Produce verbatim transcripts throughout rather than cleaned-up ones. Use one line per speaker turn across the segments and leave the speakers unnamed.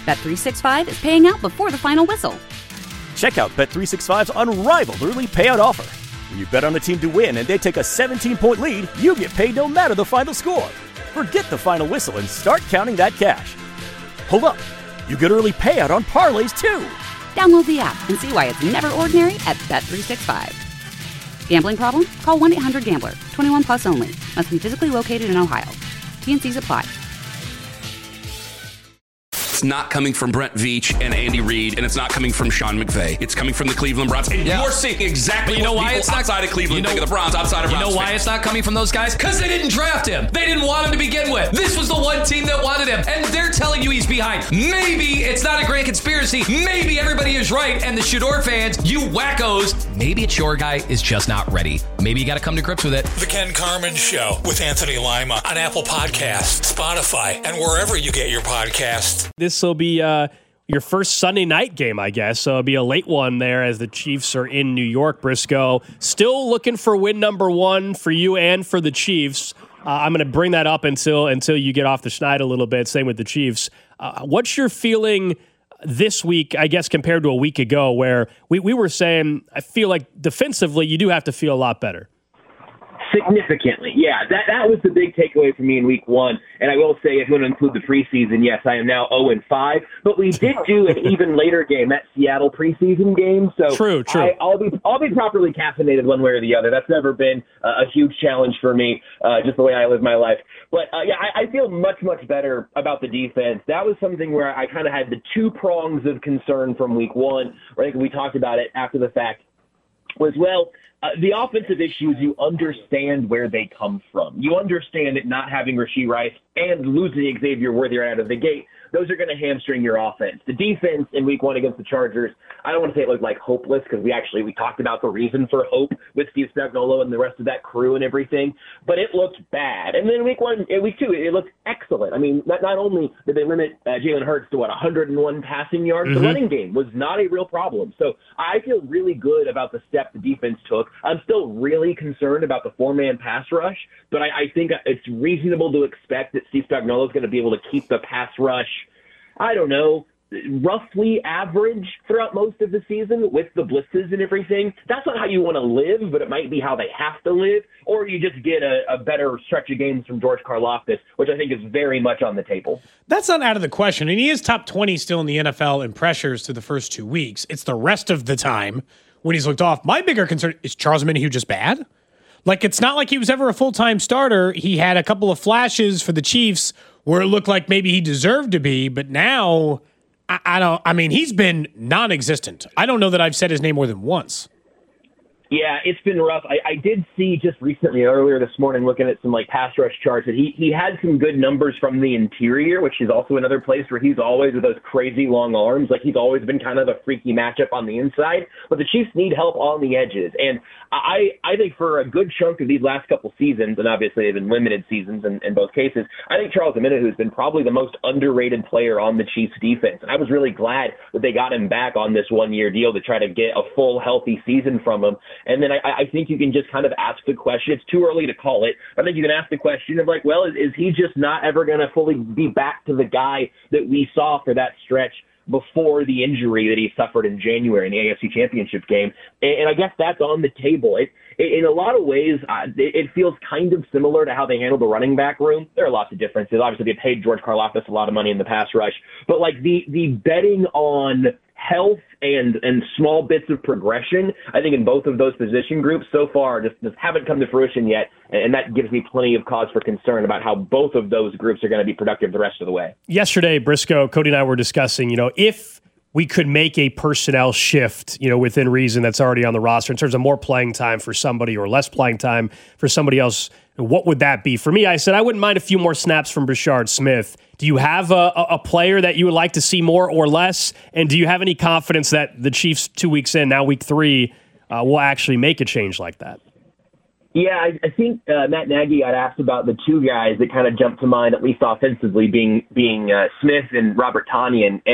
Bet three sixty-five is paying out before the final whistle.
Check out Bet three sixty-five's unrivaled early payout offer. When you bet on a team to win and they take a seventeen-point lead, you get paid no matter the final score. Forget the final whistle and start counting that cash. Hold up. You get early payout on parlays, too.
Download the app and see why it's never ordinary at Bet three sixty-five. Gambling problem? Call one eight hundred gambler. twenty-one plus only. Must be physically located in Ohio. T N Cs apply.
It's not coming from Brent Veach and Andy Reid, and it's not coming from Sean McVay. It's coming from the Cleveland Browns. And yeah. you're seeing exactly you know what why it's not, outside of Cleveland you know, think of the Browns, outside of
You
Browns
know why
fans.
It's not coming from those guys? Because they didn't draft him. They didn't want him to begin with. This was the one team that wanted him, and they're telling you he's behind. Maybe it's not a grand conspiracy. Maybe everybody is right, and the Shador fans, you wackos, maybe it's your guy is just not ready. Maybe you got to come to grips with it.
The Ken Carman Show with Anthony Lima on Apple Podcasts, Spotify, and wherever you get your podcasts.
This will be uh, your first Sunday night game, I guess. So it'll be a late one there as the Chiefs are in New York, Briscoe. Still looking for win number one for you and for the Chiefs. Uh, I'm going to bring that up until until you get off the schneid a little bit. Same with the Chiefs. Uh, what's your feeling this week, I guess, compared to a week ago where we, we were saying, I feel like defensively you do have to feel a lot better?
Significantly, yeah. That that was the big takeaway for me in week one. And I will say, if you want to include the preseason, yes, I am now oh and five. But we did do an even later game, that Seattle preseason game. So
true, true.
I, I'll be I'll be properly caffeinated one way or the other. That's never been uh, a huge challenge for me, uh, just the way I live my life. But uh, yeah, I, I feel much much better about the defense. That was something where I kind of had the two prongs of concern from week one. Right, we talked about it after the fact. Was well. Uh, the offensive issues, you understand where they come from. You understand that not having Rashee Rice and losing Xavier Worthy out of the gate, those are going to hamstring your offense. The defense in week one against the Chargers, I don't want to say it looked like hopeless because we actually, we talked about the reason for hope with Steve Spagnuolo and the rest of that crew and everything, but it looked bad. And then week one, week two, it looked excellent. I mean, not, not only did they limit uh, Jalen Hurts to, what, one hundred one passing yards, mm-hmm. the running game was not a real problem. So I feel really good about the step the defense took. I'm still really concerned about the four-man pass rush, but I, I think it's reasonable to expect that Steve Spagnuolo is going to be able to keep the pass rush, I don't know, roughly average throughout most of the season with the blitzes and everything. That's not how you want to live, but it might be how they have to live, or you just get a, a better stretch of games from George Karlaftis, which I think is very much on the table.
That's not out of the question, and he is top twenty still in the N F L in pressures through the first two weeks. It's the rest of the time when he's looked off. My bigger concern is Charles Omenihu just bad? Like, it's not like he was ever a full-time starter. He had a couple of flashes for the Chiefs where it looked like maybe he deserved to be, but now I, I don't. I mean, he's been non-existent. I don't know that I've said his name more than once.
Yeah, it's been rough. I, I did see just recently, earlier this morning, looking at some like pass rush charts, that he, he had some good numbers from the interior, which is also another place where he's always with those crazy long arms. Like, he's always been kind of a freaky matchup on the inside. But the Chiefs need help on the edges. And I, I think for a good chunk of these last couple seasons, and obviously they've been limited seasons in, in both cases, I think Charles Omenihu has been probably the most underrated player on the Chiefs defense. And I was really glad that they got him back on this one-year deal to try to get a full, healthy season from him. And then I, I think you can just kind of ask the question. It's too early to call it. I think you can ask the question of, like, well, is, is he just not ever going to fully be back to the guy that we saw for that stretch before the injury that he suffered in January in the A F C Championship game? And, and I guess that's on the table. It, it, in a lot of ways, uh, it, it feels kind of similar to how they handled the running back room. There are lots of differences. Obviously, they paid George Karlaftis a lot of money in the pass rush. But, like, the, the betting on health and and small bits of progression, I think in both of those position groups so far just, just haven't come to fruition yet, and that gives me plenty of cause for concern about how both of those groups are going to be productive the rest of the way.
Yesterday, Briscoe, Cody and I were discussing, you know, if we could make a personnel shift, you know, within reason that's already on the roster in terms of more playing time for somebody or less playing time for somebody else, what would that be? For me, I said I wouldn't mind a few more snaps from Brashard Smith. Do you have a, a player that you would like to see more or less? And do you have any confidence that the Chiefs two weeks in, now week three, uh, will actually make a change like that?
Yeah, I, I think uh, Matt Nagy got asked about the two guys that kind of jumped to mind, at least offensively, being being uh, Smith and Robert Tonyan. And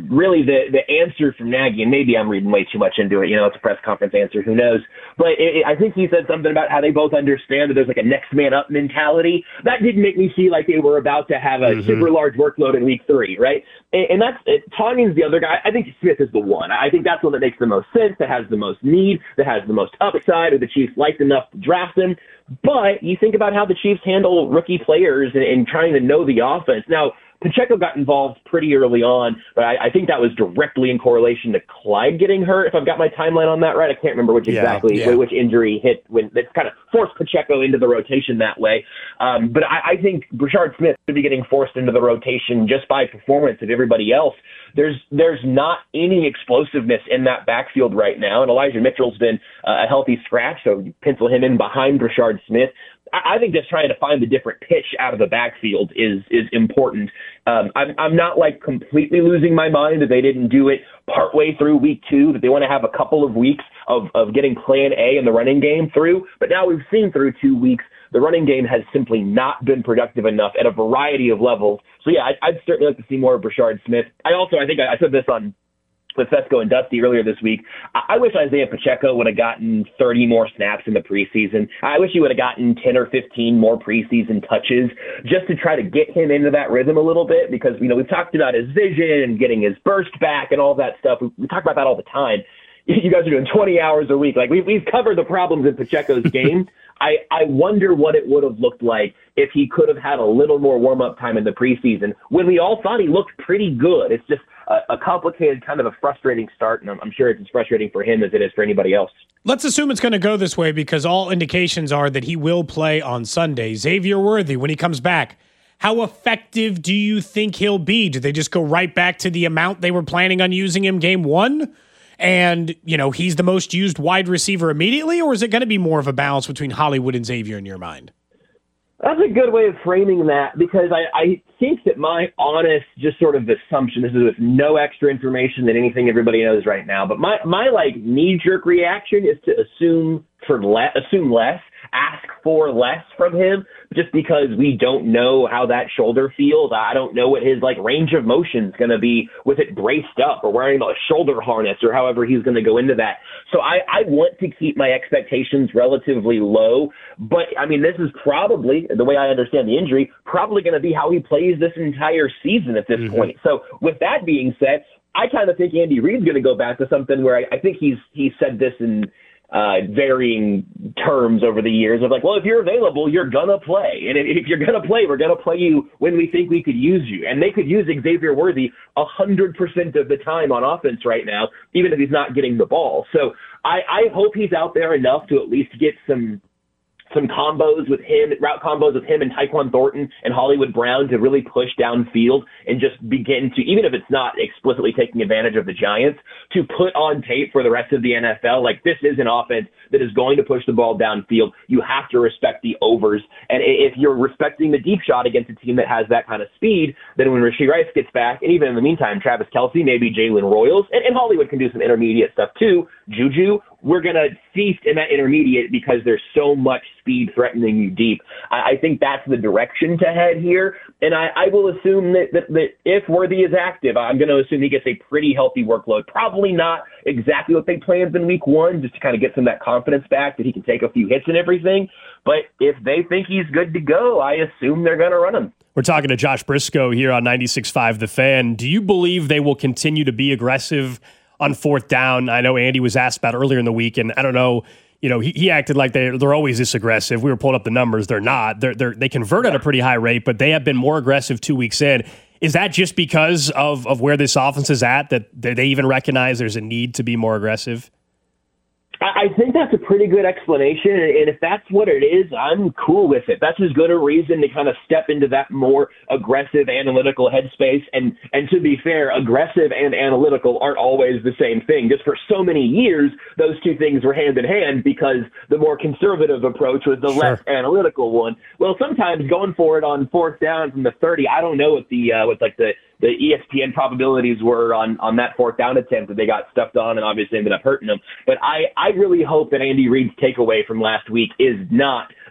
really the, the answer from Nagy, and maybe I'm reading way too much into it, you know, it's a press conference answer, who knows. But it, it, I think he said something about how they both understand that there's like a next man up mentality. That didn't make me feel like they were about to have a mm-hmm. super large workload in week three, right? And, and that's, it, Tonyan's the other guy. I think Smith is the one. I think that's one that makes the most sense, that has the most need, that has the most upside, or the Chiefs liked enough to draft him. But you think about how the Chiefs handle rookie players and, and trying to know the offense. Now, Pacheco got involved pretty early on, but I, I think that was directly in correlation to Clyde getting hurt. If I've got my timeline on that right, I can't remember which
yeah,
exactly
yeah.
which injury hit when that's kind of forced Pacheco into the rotation that way. Um, but I, I think Brashard Smith should be getting forced into the rotation just by performance of everybody else. There's there's not any explosiveness in that backfield right now, and Elijah Mitchell's been uh, a healthy scratch, so you pencil him in behind Brashard Smith. I think just trying to find the different pitch out of the backfield is is important. Um, I'm I'm not like completely losing my mind that they didn't do it partway through week two, that they want to have a couple of weeks of, of getting plan A in the running game through. But now we've seen through two weeks, the running game has simply not been productive enough at a variety of levels. So yeah, I'd, I'd certainly like to see more of Brashard Smith. I also, I think I, I said this on with Fesco and Dusty earlier this week. I wish Isaiah Pacheco would have gotten thirty more snaps in the preseason. I wish he would have gotten ten or fifteen more preseason touches just to try to get him into that rhythm a little bit, because, you know, we've talked about his vision and getting his burst back and all that stuff. We, we talk about that all the time. You guys are doing twenty hours a week. Like, we've, we've covered the problems in Pacheco's game. I, I wonder what it would have looked like if he could have had a little more warm-up time in the preseason when we all thought he looked pretty good. It's just a, a complicated, kind of a frustrating start, and I'm, I'm sure it's as frustrating for him as it is for anybody else.
Let's assume it's going to go this way, because all indications are that he will play on Sunday. Xavier Worthy, when he comes back, how effective do you think he'll be? Do they just go right back to the amount they were planning on using him game one? And, you know, he's the most used wide receiver immediately, or is it going to be more of a balance between Hollywood and Xavier in your mind?
That's a good way of framing that, because I, I think that my honest, just sort of assumption, this is with no extra information than anything everybody knows right now, but my, my like knee-jerk reaction is to assume for le- assume less, ask for less from him, just because we don't know how that shoulder feels. I don't know what his like range of motion is going to be with it braced up or wearing a shoulder harness or however he's going to go into that. So I, I want to keep my expectations relatively low, but I mean, this is probably, the way I understand the injury, probably going to be how he plays this entire season at this mm-hmm. point. So with that being said, I kind of think Andy Reid's going to go back to something where I, I think he's he said this in uh, varying terms over the years of like, well, if you're available, you're going to play. And if, if you're going to play, we're going to play you when we think we could use you. And they could use Xavier Worthy one hundred percent of the time on offense right now, even if he's not getting the ball. So I, I hope he's out there enough to at least get some some combos with him, route combos with him and Tyquan Thornton and Hollywood Brown to really push downfield and just begin to, even if it's not explicitly taking advantage of the Giants, to put on tape for the rest of the N F L. Like, this is an offense that is going to push the ball downfield. You have to respect the overs. And if you're respecting the deep shot against a team that has that kind of speed, then when Rashee Rice gets back, and even in the meantime, Travis Kelce, maybe Jalen Royals, and, and Hollywood can do some intermediate stuff too, Juju, we're going to feast in that intermediate because there's so much speed threatening you deep. I, I think that's the direction to head here. And I, I will assume that, that, that if Worthy is active, I'm going to assume he gets a pretty healthy workload. Probably not exactly what they planned in week one, just to kind of get some of that confidence back that he can take a few hits and everything. But if they think he's good to go, I assume they're going to run him.
We're talking to Josh Briscoe here on ninety-six point five The Fan. Do you believe they will continue to be aggressive on fourth down? I know Andy was asked about earlier in the week, and I don't know, you know, he, he acted like they, they're always this aggressive. We were pulling up the numbers. They're not. They're, they're, they convert at a pretty high rate, but they have been more aggressive two weeks in. Is that just because of, of where this offense is at, that they even recognize there's a need to be more aggressive?
I think that's a pretty good explanation, and if that's what it is, I'm cool with it. That's as good a reason to kind of step into that more aggressive, analytical headspace. And and to be fair, aggressive and analytical aren't always the same thing. Just for so many years, those two things were hand in hand because the more conservative approach was the sure. less analytical one. Well, sometimes going for it on fourth down from the thirty, I don't know what the uh, what like the the E S P N probabilities were on, on that fourth down attempt that they got stuffed on and obviously ended up hurting them. But I, I really hope that Andy Reid's takeaway from last week is not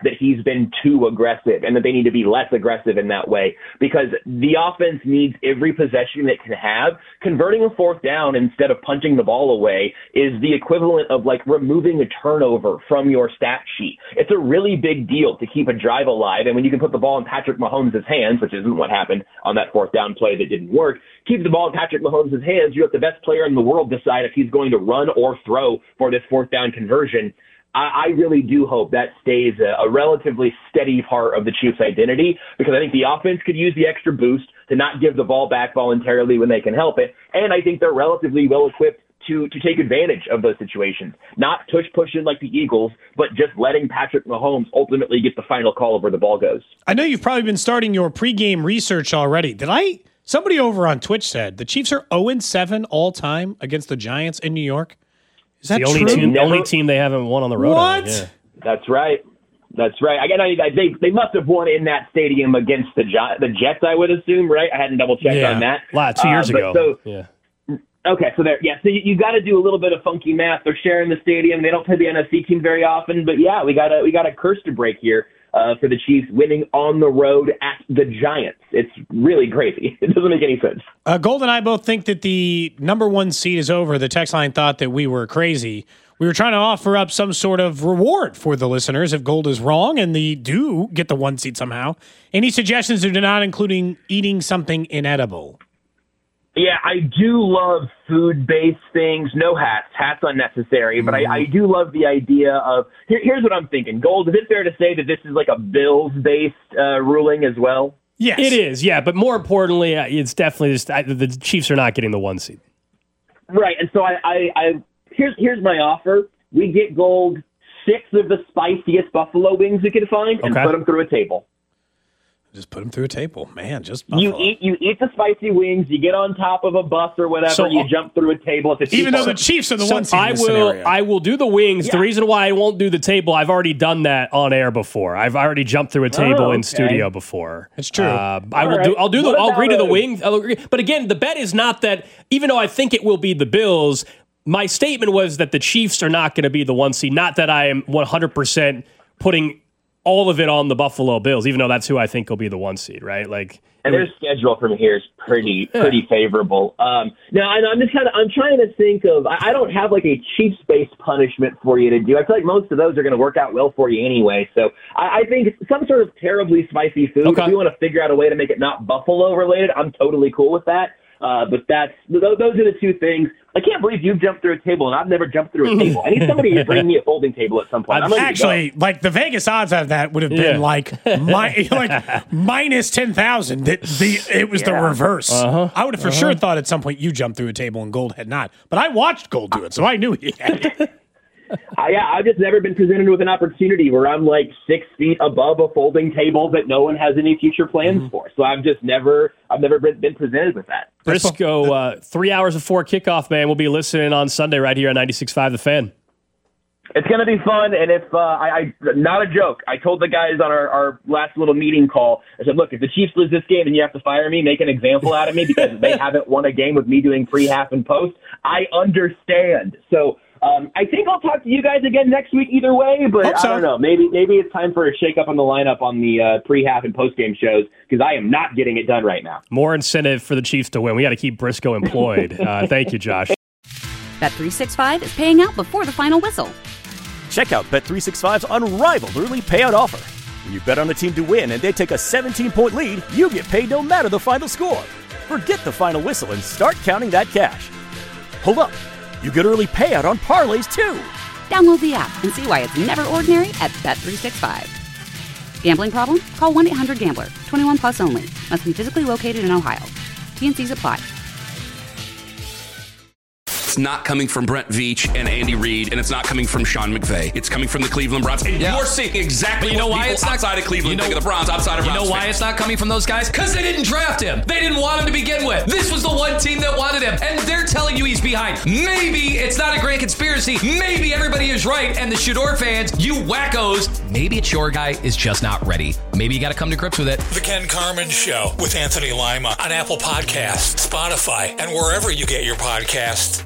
that he's been too aggressive and that they need to be less aggressive in that way, because the offense needs every possession it can have. Converting a fourth down instead of punching the ball away is the equivalent of like removing a turnover from your stat sheet. It's a really big deal to keep a drive alive. And when you can put the ball in Patrick Mahomes' hands, which isn't what happened on that fourth down play that didn't work, keep the ball in Patrick Mahomes' hands, you let the best player in the world decide if he's going to run or throw for this fourth down conversion. I, I really do hope that stays a, a relatively steady part of the Chiefs' identity, because I think the offense could use the extra boost to not give the ball back voluntarily when they can help it. And I think they're relatively well equipped to to take advantage of those situations, not tush pushing like the Eagles, but just letting Patrick Mahomes ultimately get the final call of where the ball goes.
I know you've probably been starting your pregame research already. Did I? Somebody over on Twitch said the Chiefs are oh and seven all time against the Giants in New York. Is that
the only
true?
team, the
Never,
only team they haven't won on the road.
What?
Yeah.
That's right. That's right. Again, I, I, they they must have won in that stadium against the the Jets, I would assume, right? I hadn't double checked
yeah.
on that.
Wow, two years
uh,
ago.
So,
yeah.
Okay, so there, yeah, so you, you got to do a little bit of funky math. They're sharing the stadium. They don't play the N F C team very often, but yeah, we got a we got a curse to break here uh, for the Chiefs winning on the road at the Giants. It's really crazy. It doesn't make any sense.
Uh, Gold and I both think that the number one seed is over. The text line thought that we were crazy. We were trying to offer up some sort of reward for the listeners if Gold is wrong and they do get the one seed somehow. Any suggestions are not including eating something inedible?
Yeah, I do love food-based things. No hats. Hats unnecessary. But I, I do love the idea of here, – here's what I'm thinking. Gold, is it fair to say that this is like a Bills-based uh, ruling as well?
Yes.
It is, yeah. But more importantly, it's definitely just I, the Chiefs are not getting the one seed.
Right. And so I, I, I here's here's my offer. We get Gold six of the spiciest buffalo wings we can find and
Okay.
put them through a table.
Just put them through a table. Man, just
You
buffalo.
eat you eat the spicy wings. You get on top of a bus or whatever.
So,
you jump through a table. At the
Even though the
Chiefs
Chiefs are the
So
one seed in
I
this
will
scenario.
I will do the wings. The
Yeah.
reason why I won't do the table, I've already done that on air before. I've already jumped through a table
okay.
in studio before.
It's true.
Uh, I
All
will
right.
do. I'll do the.
What
I'll agree to
about
the
a-
wings. I'll agree. But again, the bet is not that. Even though I think it will be the Bills, my statement was that the Chiefs are not going to be the one seed. Not that I am one hundred percent putting all of it on the Buffalo Bills, even though that's who I think will be the one seed. Right? Like.
and their schedule from here is pretty pretty favorable. Um, now, and I'm just kind of I'm trying to think of I I don't have like a Chiefs-based punishment for you to do. I feel like most of those are going to work out well for you anyway. So I, I think some sort of terribly spicy food.
Okay.
If we want to figure out a way to make it not Buffalo related, I'm totally cool with that. Uh, but that's those, those are the two things. I can't believe you've jumped through a table and I've never jumped through a table. I need somebody to bring me a folding table at some point. I'm ready to
Actually,
go.
like the Vegas odds of that would have been
Yeah.
like mi- like minus ten thousand. That the it was the
Yeah.
reverse.
Uh-huh.
I would have for sure thought at some point you jumped through a table and Gold had not. But I watched Gold do it, so I knew he had.
I, yeah, I've just never been presented with an opportunity where I'm like six feet above a folding table that no one has any future plans
Mm-hmm.
for. So I've just never, I've never been, been presented with that.
Briscoe, uh, three hours before kickoff, man. We'll be listening on Sunday right here on ninety-six point five The Fan.
It's going to be fun, and if uh, I, I, not a joke, I told the guys on our, our last little meeting call, I said, look, if the Chiefs lose this game, then you have to fire me, make an example out of me because they haven't won a game with me doing pre-half and post. I understand. So um, I think I'll talk to you guys again next week either way, but
Hope so.
I don't know. Maybe maybe it's time for a shake-up on the lineup on the uh, pre-half and post-game shows because I am not getting it done right now.
More incentive for the Chiefs to win. We got to keep Briscoe employed. Uh, thank you, Josh.
Bet three sixty-five is paying out before the final whistle.
Check out Bet three sixty-five's unrivaled early payout offer. When you bet on a team to win and they take a seventeen-point lead, you get paid no matter the final score. Forget the final whistle and start counting that cash. Hold up. You get early payout on parlays, too.
Download the app and see why it's never ordinary at Bet three sixty-five. Gambling problem? Call one eight hundred gambler. twenty-one plus only. Must be physically located in Ohio. T N Cs apply.
It's not coming from Brent Veach and Andy Reid, and it's not coming from Sean McVay. It's coming from the Cleveland Browns. And
Yeah.
you're seeing exactly
But you know
what
why
people
it's not
outside of Cleveland
you know,
think of the Browns, outside of
You
Browns
know why
fans.
it's not coming from those guys? Because they didn't draft him. They didn't want him to begin with. This was the one team that wanted him, and they're telling you he's behind. Maybe it's not a grand conspiracy. Maybe everybody is right, and the Shador fans, you wackos, maybe it's your guy is just not ready. Maybe you got to come to grips with it.
The Ken Carmen Show with Anthony Lima on Apple Podcasts, Spotify, and wherever you get your podcasts.